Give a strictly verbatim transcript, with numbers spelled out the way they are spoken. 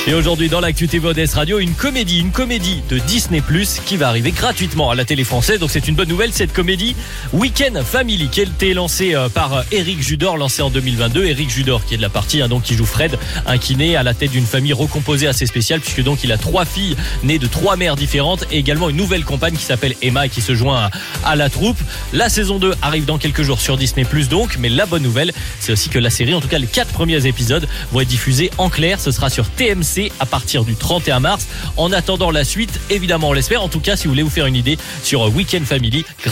Et aujourd'hui dans l'actu T V O D S Radio, une comédie, une comédie de Disney plus, qui va arriver gratuitement à la télé française. Donc c'est une bonne nouvelle, cette comédie Week-end Family, qui a été lancée par Éric Judor, lancée en deux mille vingt-deux. Éric Judor qui est de la partie, hein, donc qui joue Fred, un kiné à la tête d'une famille recomposée assez spéciale, puisque donc il a trois filles nées de trois mères différentes et également une nouvelle compagne qui s'appelle Emma et qui se joint à, à la troupe. La saison deux arrive dans quelques jours sur Disney plus donc, mais la bonne nouvelle, c'est aussi que la série, en tout cas les quatre premiers épisodes, vont être diffusés en clair. Ce sera sur T M C à partir du trente et un mars. En attendant la suite, évidemment on l'espère. En tout cas, si vous voulez vous faire une idée sur Week-end Family,